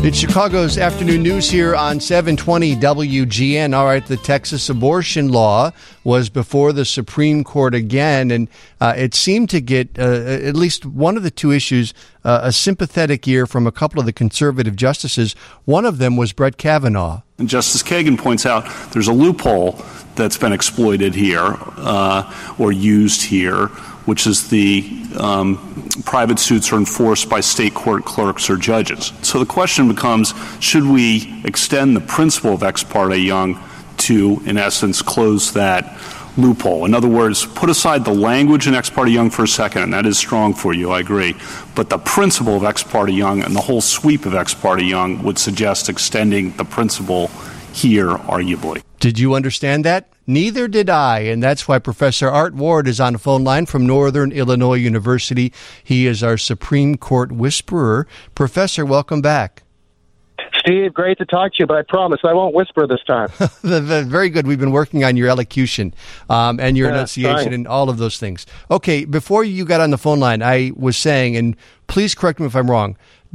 It's Chicago's afternoon news here on 720 WGN. All right, the Texas abortion law was before the Supreme Court again, and it seemed to get at least one of the two issues a sympathetic ear from a couple of the conservative justices. One of them was Brett Kavanaugh. And Justice Kagan points out there's a loophole that's been exploited here or used here, which is the private suits are enforced by state court clerks or judges. So the question becomes, should we extend the principle of Ex parte Young to, in essence, close that loophole? In other words, put aside the language in Ex parte Young for a second, and that is strong for you, I agree. But the principle of Ex parte Young and the whole sweep of Ex parte Young would suggest extending the principle here, arguably. Did you understand that? Neither did I, and that's why Professor Art Ward is on the phone line from Northern Illinois University. He is our Supreme Court whisperer. Professor, welcome back. Steve, great to talk to you, but I promise I won't whisper this time. Very good. We've been working on your elocution and your enunciation and all of those things. Okay, before you got on the phone line, I was saying, and please correct me if I'm wrong,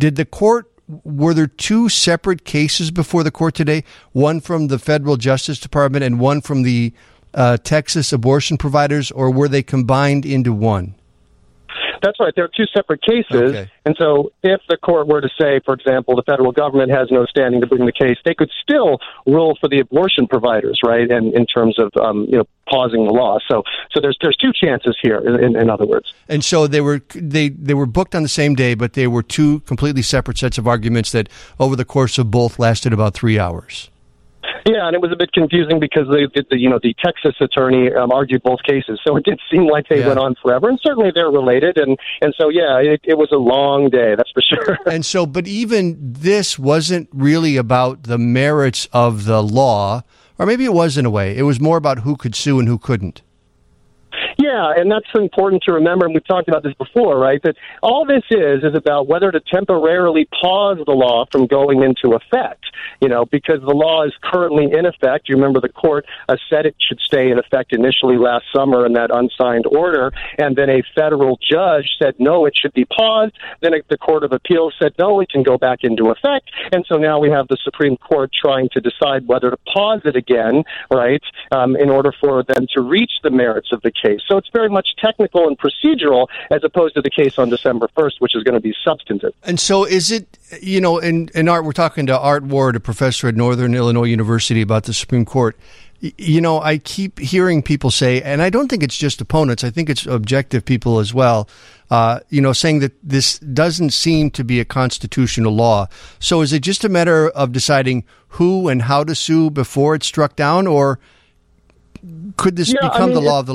were there two separate cases before the court today, one from the Federal Justice Department and one from the Texas abortion providers, or were they combined into one? That's right. There are two separate cases. Okay. And so if the court were to say, for example, the federal government has no standing to bring the case, they could still rule for the abortion providers, right, and in terms of pausing the law. So there's two chances here, in other words. And so they were booked on the same day, but they were two completely separate sets of arguments that over the course of both lasted about 3 hours. Yeah, and it was a bit confusing because the Texas attorney argued both cases, so it did seem like they went on forever, and certainly they're related, and so it was a long day, that's for sure. And so, but even this wasn't really about the merits of the law, or maybe it was in a way. It was more about who could sue and who couldn't. Yeah, and that's important to remember, and we've talked about this before, right, that all this is about whether to temporarily pause the law from going into effect, because the law is currently in effect. You remember the court said it should stay in effect initially last summer in that unsigned order, and then a federal judge said, no, it should be paused. Then the Court of Appeals said, no, it can go back into effect, and so now we have the Supreme Court trying to decide whether to pause it again, right, in order for them to reach the merits of the case. So it's very much technical and procedural as opposed to the case on December 1st, which is going to be substantive. And so is it, in Art, we're talking to Art Ward, a professor at Northern Illinois University, about the Supreme Court. I keep hearing people say, and I don't think it's just opponents, I think it's objective people as well, saying that this doesn't seem to be a constitutional law. So is it just a matter of deciding who and how to sue before it's struck down, or could this become the law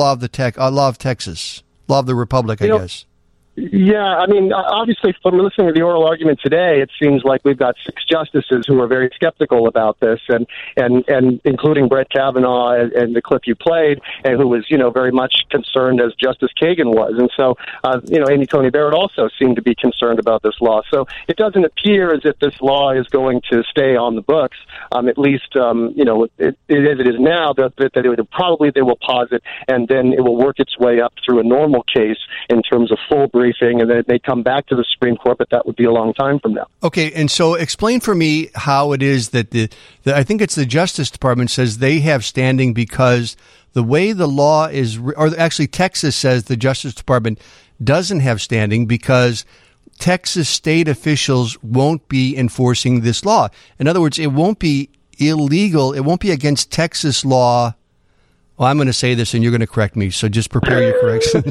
of Texas, law of the Republic, I guess? Yeah, obviously, from listening to the oral argument today, it seems like we've got 6 justices who are very skeptical about this, and including Brett Kavanaugh and the clip you played, and who was, very much concerned as Justice Kagan was. And so, Amy Coney Barrett also seemed to be concerned about this law. So it doesn't appear as if this law is going to stay on the books, at least, as it is now, that they will pause it, and then it will work its way up through a normal case in terms of full briefing, and then they come back to the Supreme Court, but that would be a long time from now. Okay, and so explain for me how it is that I think it's the Justice Department says they have standing because the way the law is, or actually Texas says the Justice Department doesn't have standing because Texas state officials won't be enforcing this law. In other words, it won't be illegal, it won't be against Texas law. Well, I'm going to say this, and you're going to correct me, so just prepare your corrections.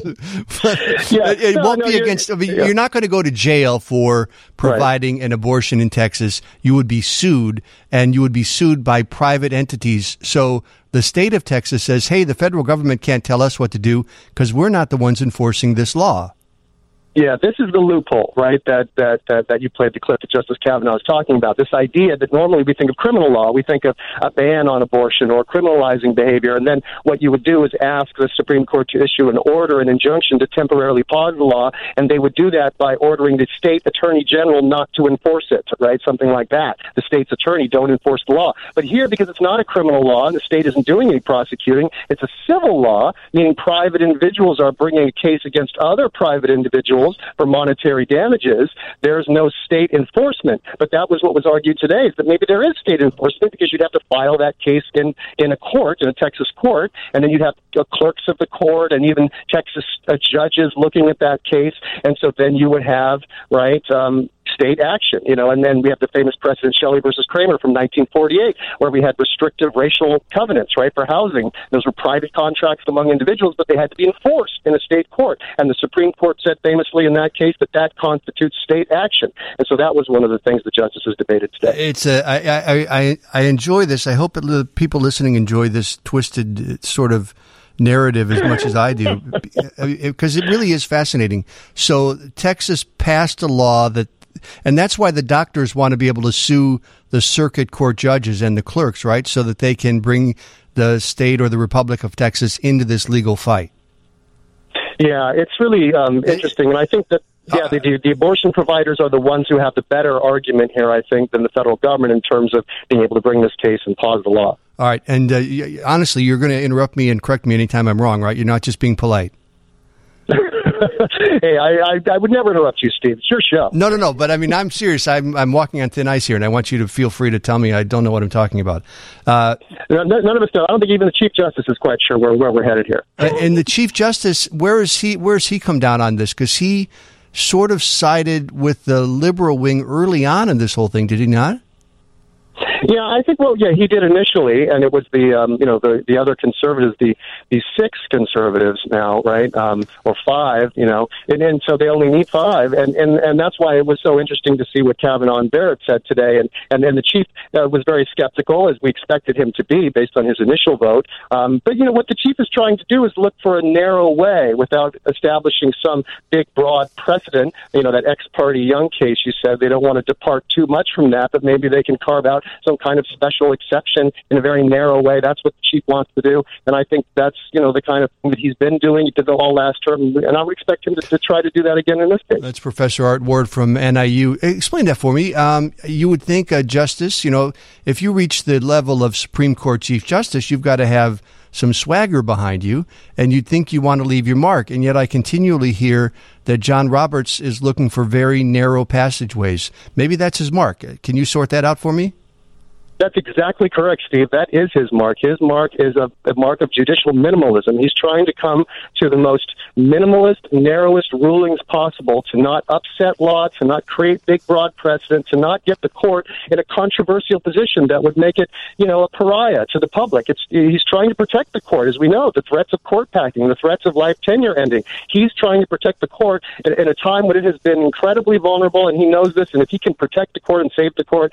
It won't be against. You're not going to go to jail for providing an abortion in Texas. You would be sued, and you would be sued by private entities. So the state of Texas says, hey, the federal government can't tell us what to do because we're not the ones enforcing this law. Yeah, this is the loophole, right, that you played the clip that Justice Kavanaugh was talking about. This idea that normally we think of criminal law, we think of a ban on abortion or criminalizing behavior, and then what you would do is ask the Supreme Court to issue an order, an injunction to temporarily pause the law, and they would do that by ordering the state attorney general not to enforce it, right, something like that. The state's attorney don't enforce the law. But here, because it's not a criminal law and the state isn't doing any prosecuting, it's a civil law, meaning private individuals are bringing a case against other private individuals individuals for monetary damages, there's no state enforcement. But that was what was argued today, is that maybe there is state enforcement because you'd have to file that case in a court, in a Texas court, and then you'd have clerks of the court and even Texas judges looking at that case. And so then you would have, right, state action, and then we have the famous precedent Shelley versus Kramer from 1948, where we had restrictive racial covenants, right, for housing. Those were private contracts among individuals, but they had to be enforced in a state court. And the Supreme Court said famously in that case that constitutes state action. And so that was one of the things the justices debated today. I enjoy this. I hope the people listening enjoy this twisted sort of narrative as much as I do, because it really is fascinating. So Texas passed a law and that's why the doctors want to be able to sue the circuit court judges and the clerks, right? So that they can bring the state or the Republic of Texas into this legal fight. Yeah, it's really interesting. And I think that, the abortion providers are the ones who have the better argument here, I think, than the federal government in terms of being able to bring this case and pause the law. All right. And honestly, you're going to interrupt me and correct me anytime I'm wrong, right? You're not just being polite. Hey, I would never interrupt you, Steve. It's your show. No. But I mean, I'm serious. I'm walking on thin ice here, and I want you to feel free to tell me I don't know what I'm talking about. None of us know. I don't think even the Chief Justice is quite sure where we're headed here. And the Chief Justice, where's he come down on this? Because he sort of sided with the liberal wing early on in this whole thing, did he not? Yeah, I think, he did initially, and it was the other conservatives, the 6 conservatives now, right, or 5, and so they only need 5, and that's why it was so interesting to see what Kavanaugh and Barrett said today, and the chief was very skeptical, as we expected him to be, based on his initial vote, but what the chief is trying to do is look for a narrow way without establishing some big, broad precedent, that ex-party Young case, you said, they don't want to depart too much from that, but maybe they can carve out some kind of special exception in a very narrow way. That's what the chief wants to do, and I think that's the kind of thing that he's been doing. He did the all last term, and I would expect him to try to do that again in this case. That's Professor Art Ward from NIU. Explain that for me. You would think a justice, if you reach the level of Supreme Court Chief Justice, you've got to have some swagger behind you, and you'd think you want to leave your mark. And yet I continually hear that John Roberts is looking for very narrow passageways. Maybe that's his mark. Can you sort that out for me? That's exactly correct, Steve. That is his mark. His mark is a mark of judicial minimalism. He's trying to come to the most minimalist, narrowest rulings possible to not upset law, to not create big, broad precedent, to not get the court in a controversial position that would make it, a pariah to the public. He's trying to protect the court. As we know, the threats of court packing, the threats of life tenure ending. He's trying to protect the court in a time when it has been incredibly vulnerable, and he knows this. And if he can protect the court and save the court,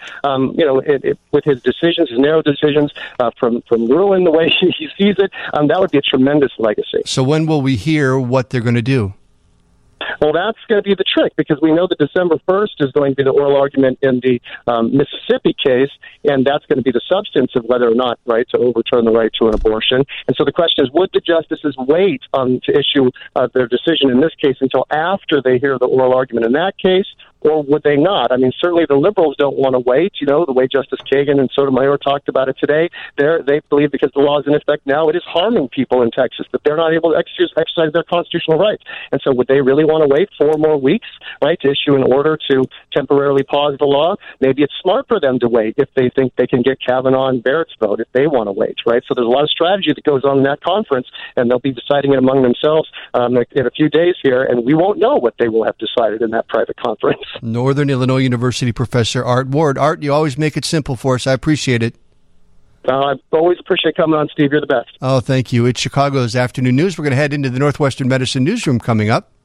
with his decisions, his narrow decisions, from ruin the way he sees it, that would be a tremendous legacy. So when will we hear what they're going to do? Well, that's going to be the trick, because we know that December 1st is going to be the oral argument in the Mississippi case, and that's going to be the substance of whether or not, right, to overturn the right to an abortion. And so the question is, would the justices wait to issue their decision in this case until after they hear the oral argument in that case, or would they not? I mean, certainly the liberals don't want to wait, the way Justice Kagan and Sotomayor talked about it today. They believe because the law is in effect now, it is harming people in Texas, that they're not able to exercise their constitutional rights. And so would they really want to wait 4 more weeks, right, to issue an order to temporarily pause the law? Maybe it's smart for them to wait if they think they can get Kavanaugh and Barrett's vote, if they want to wait, right? So there's a lot of strategy that goes on in that conference, and they'll be deciding it among themselves in a few days here, and we won't know what they will have decided in that private conference. Northern Illinois University Professor Art Ward. Art, you always make it simple for us. I appreciate it. I always appreciate coming on, Steve. You're the best. Oh, thank you. It's Chicago's Afternoon News. We're going to head into the Northwestern Medicine Newsroom coming up.